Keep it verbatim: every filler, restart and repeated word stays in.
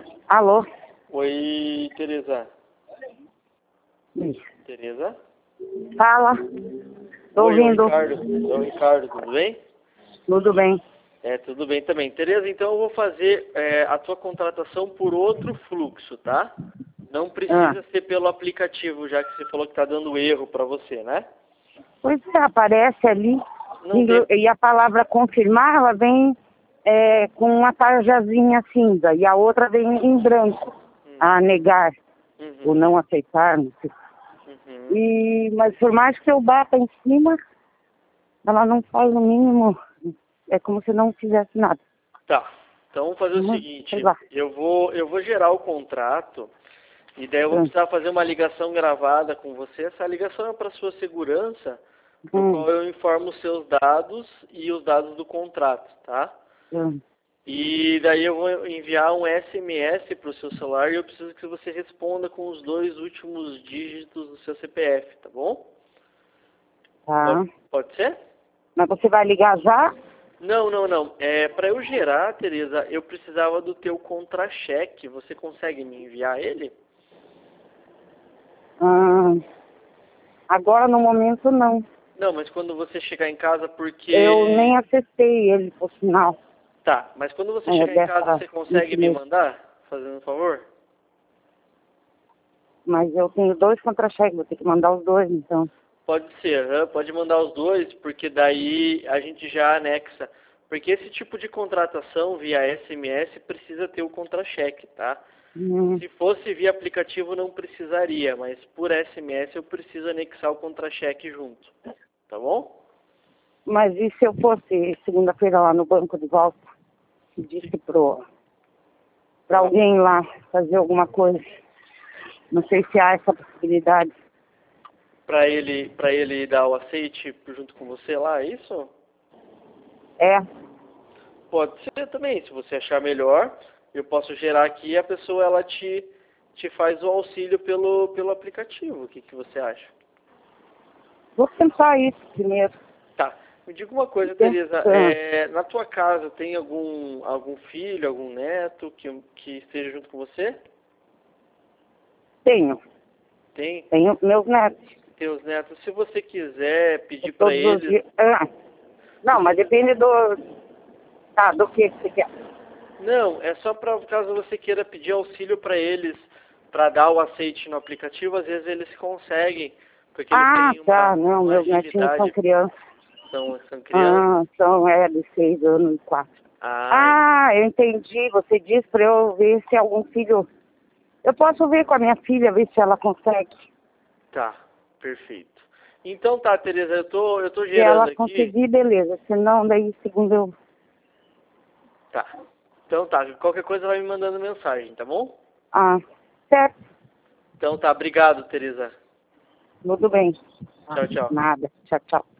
Alô? Oi, Tereza. Isso. Tereza? Fala. Tô Oi, ouvindo. é o Ricardo. É o Ricardo, tudo bem? Tudo bem. É, tudo bem também. Tereza, então eu vou fazer é, a tua contratação por outro fluxo, tá? Não Ah. precisa ser pelo aplicativo, já que você falou que tá dando erro pra você, né? Pois é, aparece ali. Não tem... E a palavra confirmar, ela vem é, com uma tarjazinha cinza. E a outra vem em branco. Hum. A negar. Uhum. Ou não aceitar, não sei. Uhum. E, mas por mais que eu bata em cima, ela não faz no mínimo. É como se não fizesse nada. Tá. Então vamos fazer o Uhum. seguinte, Sei lá. eu vou, eu vou gerar o contrato e daí eu vou Hum. precisar fazer uma ligação gravada com você. Essa ligação é para sua segurança, no Hum. qual eu informo os seus dados e os dados do contrato, tá? Hum. E daí eu vou enviar um S M S para o seu celular e eu preciso que você responda com os dois últimos dígitos do seu C P F, tá bom? Tá. Pode, pode ser? Mas você vai ligar já? Não, não, não. É, para eu gerar, Tereza, eu precisava do teu contra-cheque. Você consegue me enviar ele? Ah, agora no momento não. Não, mas quando você chegar em casa, porque... Eu nem acessei ele, por sinal. Tá, mas quando você É, chegar em casa, dessa, você consegue me mês. mandar? Fazendo um favor? Mas eu tenho dois contra-cheques, vou ter que mandar os dois, então. Pode ser, aham, pode mandar os dois, porque daí a gente já anexa. Porque esse tipo de contratação via S M S precisa ter o contra-cheque, tá? Hum. Se fosse via aplicativo não precisaria, mas por S M S eu preciso anexar o contra-cheque junto, tá bom? Mas e se eu fosse segunda-feira lá no banco de volta e disse pro, pra alguém lá fazer alguma coisa? Não sei se há essa possibilidade. Para ele, para ele dar o aceite junto com você lá, é isso? É. Pode ser também, se você achar melhor, eu posso gerar aqui e a pessoa ela te, te faz o auxílio pelo, pelo aplicativo. O que, que você acha? Vou tentar isso primeiro. Tá. Me diga uma coisa, Pensando. Tereza, é, na tua casa tem algum, algum filho, algum neto que, que esteja junto com você? Tenho. Tem? Tenho meus netos. Teus netos, se você quiser pedir para Todos os eles... dias. Ah. Não, mas depende do... Tá, do que você quer. Não, é só para caso você queira pedir auxílio para eles, para dar o aceite no aplicativo, às vezes eles conseguem, porque eles Ah, têm uma, tá. Não, uma meus netinhos são agilidade, crianças. são, são crianças. Ah, são, é, de seis anos e quatro. Ai, Ah, eu entendi. Você disse para eu ver se algum filho... Eu posso ver com a minha filha, ver se ela consegue. tá, perfeito. Então tá, Tereza, eu tô, eu tô Se gerando ela aqui. conseguir, beleza. Se não, daí segundo eu... Tá. Então tá, qualquer coisa vai me mandando mensagem, tá bom? Ah, certo. Então tá, obrigado, Tereza. Tudo bem. Tchau, tchau. Nada. Tchau, tchau.